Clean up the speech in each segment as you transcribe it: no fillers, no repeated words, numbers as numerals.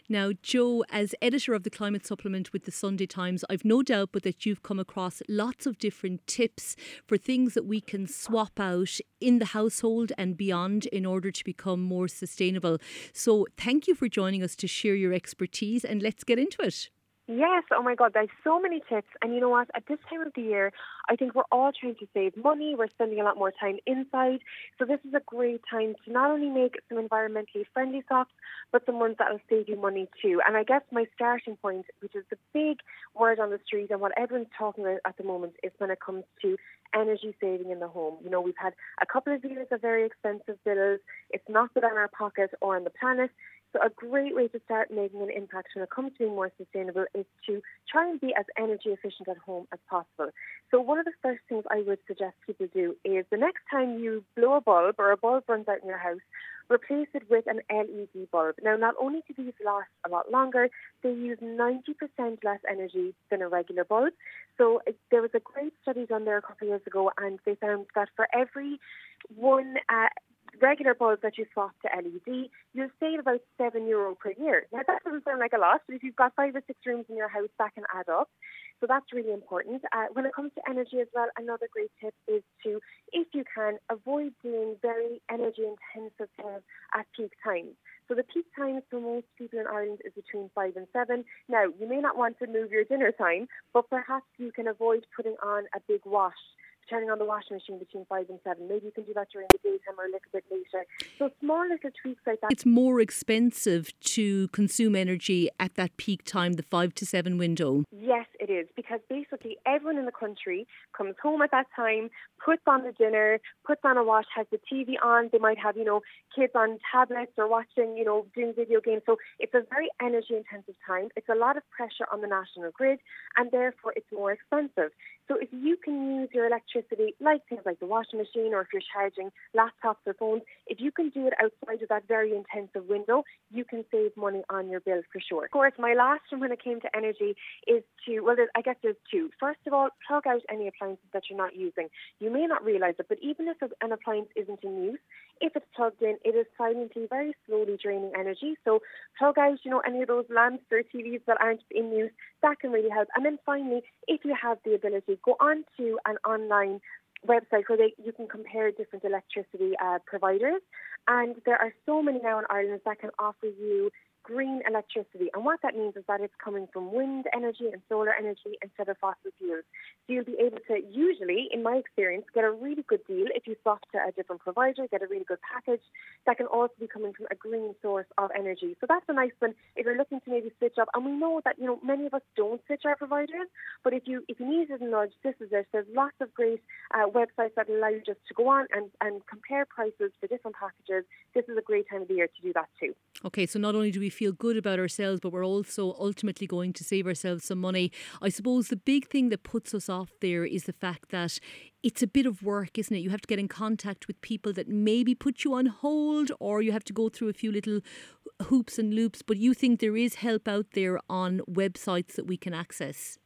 Now, Joe, as editor of the Climate Supplement with the Sunday Times, I've no doubt but that you've come across lots of different tips for things that we can swap out in the household and beyond in order to become more sustainable. So thank you for joining us to share your expertise, and let's get into it. Yes, oh my God, there's so many tips. And you know what? At this time of the year, I think we're all trying to save money. We're spending a lot more time inside. So this is a great time to not only make some environmentally friendly socks, but some ones that will save you money too. And I guess my starting point, which is the big word on the street and what everyone's talking about at the moment, is when it comes to energy saving in the home. You know, we've had a couple of years of very expensive bills. It's not good on our pocket or on the planet. So a great way to start making an impact when it comes to being more sustainable is to try and be as energy efficient at home as possible. So one of the first things I would suggest people do is the next time you blow a bulb or a bulb runs out in your house, replace it with an LED bulb. Now, not only do these last a lot longer, they use 90% less energy than a regular bulb. So there was a great study done there a couple of years ago, and they found that for every one regular bulb that you swap to LED, you'll save about €7 per year. Now, that doesn't sound like a lot, but if you've got 5 or 6 rooms in your house, that can add up. So that's really important. When it comes to energy as well, another great tip is to, if you can, avoid doing very energy-intensive things at peak times. So the peak times for most people in Ireland is between 5 and 7. Now, you may not want to move your dinner time, but perhaps you can avoid putting on a big wash, turning on the washing machine between 5 and 7. Maybe you can do that during the daytime or a little bit later. So small little tweaks like that. It's more expensive to consume energy at that peak time, the 5 to 7 window. Yes, it is, because basically everyone in the country comes home at that time, puts on the dinner, puts on a wash, has the TV on. They might have, kids on tablets or watching, doing video games. So it's a very energy intensive time. It's a lot of pressure on the national grid, and therefore it's more expensive. So if you can use your electricity, like things like the washing machine, or if you're charging laptops or phones, if you can do it outside of that very intensive window, you can save money on your bill for sure. Of course, my last one when it came to energy is I guess there's two. First of all, plug out any appliances that you're not using. You may not realise it, but even if an appliance isn't in use, if it's plugged in, it is silently, very slowly draining energy. So plug out, any of those lamps or TVs that aren't in use. That can really help. And then finally, if you have the ability, go on to an online website where you can compare different electricity providers. And there are so many now in Ireland that can offer you green electricity. And what that means is that it's coming from wind energy and solar energy instead of fossil fuels. So you'll be able to usually, in my experience, get a really good deal if you swap to a different provider, get a really good package that can also be coming from a green source of energy. So that's a nice one if you're looking to maybe switch up. And we know that, many of us don't switch our providers, but if you needed a nudge, this is it. There's lots of great websites that allow you just to go on and compare prices for different packages. This is a great time of the year to do that too. Okay, so not only do we feel good about ourselves, but we're also ultimately going to save ourselves some money. I suppose the big thing that puts us off there is the fact that it's a bit of work, isn't it? You have to get in contact with people that maybe put you on hold, or you have to go through a few little hoops and loops, but you think there is help out there on websites that we can access?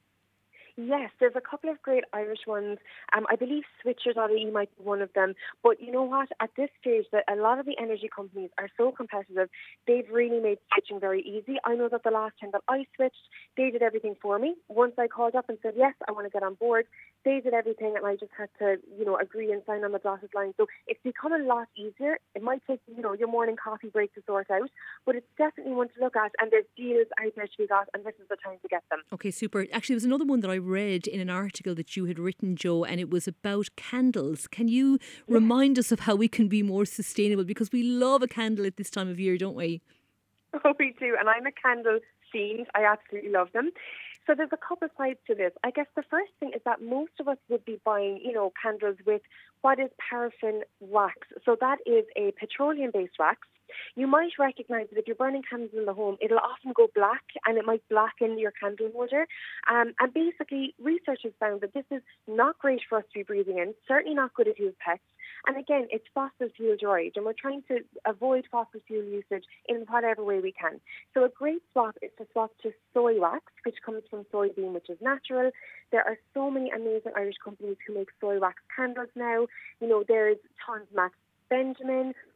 Yes, there's a couple of great Irish ones. I believe Switcher.ie might be one of them. But you know what? At this stage, that a lot of the energy companies are so competitive, they've really made switching very easy. I know that the last time that I switched, they did everything for me. Once I called up and said, yes, I want to get on board, they did everything, and I just had to, agree and sign on the dotted line. So it's become a lot easier. It might take, your morning coffee break to sort out, but it's definitely one to look at, and there's deals out there to be got, and this is the time to get them. Okay, super. Actually, there was another one that I read in an article that you had written, Joe, and it was about candles. Can you remind us of how we can be more sustainable? Because we love a candle at this time of year, don't we? Oh, we do. And I'm a candle fiend. I absolutely love them. So there's a couple of sides to this. I guess the first thing is that most of us would be buying, candles with what is paraffin wax. So that is a petroleum-based wax. You might recognise that if you're burning candles in the home, it'll often go black, and it might blacken your candle holder. And basically, research has found that this is not great for us to be breathing in, certainly not good if you have pets. And again, it's fossil fuel derived, and we're trying to avoid fossil fuel usage in whatever way we can. So a great swap is to swap to soy wax, which comes from soybean, which is natural. There are so many amazing Irish companies who make soy wax candles now. There's tons, Max Benjamin,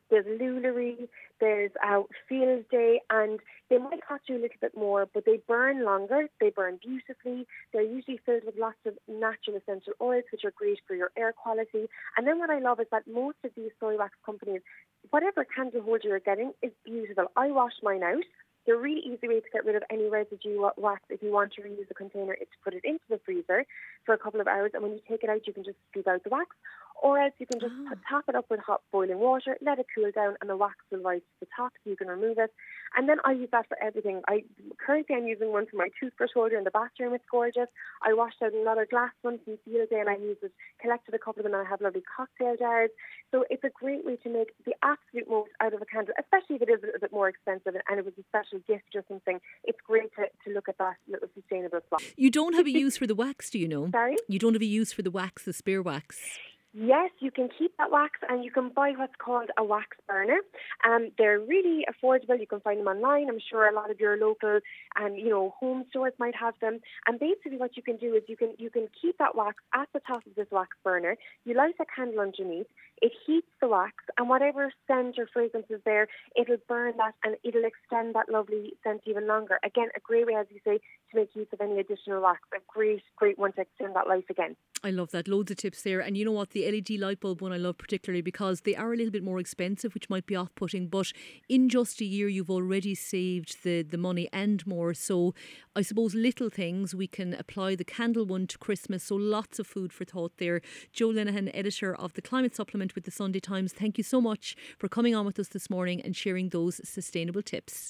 there's Lularie, there's Field Day, and they might cost you a little bit more, but they burn longer, they burn beautifully, they're usually filled with lots of natural essential oils, which are great for your air quality. And then what I love is that most of these soy wax companies, whatever candle holder you're getting is beautiful. I wash mine out. The really easy way to get rid of any residue wax, if you want to reuse the container, is to put it into the freezer for a couple of hours, and when you take it out, you can just scoop out the wax, or else you can just top it up with hot boiling water, let it cool down, and the wax will rise to the top, so you can remove it. And then I use that for everything. Currently I'm using one for my toothbrush holder in the bathroom. It's gorgeous. I washed out another glass one from Field Day, and I used it, collected a couple of them, and I have lovely cocktail jars. So it's a great way to make the absolute most out of a candle, especially if it is a little bit more expensive and it was a special gift or something. It's great to look at that little sustainable spot. You don't have a use for the wax, do you know? Sorry? You don't have a use for the wax, the spare wax? Yes, you can keep that wax, and you can buy what's called a wax burner. They're really affordable. You can find them online. I'm sure a lot of your local home stores might have them. And basically what you can do is you can keep that wax at the top of this wax burner. You light a candle underneath. It heats the wax, and whatever scent or fragrance is there, it'll burn that, and it'll extend that lovely scent even longer. Again, a great way, as you say, to make use of any additional wax. A great one to extend that life again. I love that. Loads of tips there. And you know what? The LED light bulb one I love particularly because they are a little bit more expensive, which might be off-putting. But in just a year, you've already saved the money and more. So I suppose little things. We can apply the candle one to Christmas. So lots of food for thought there. Jo Linehan, editor of the Climate Supplement with the Sunday Times. Thank you so much for coming on with us this morning and sharing those sustainable tips.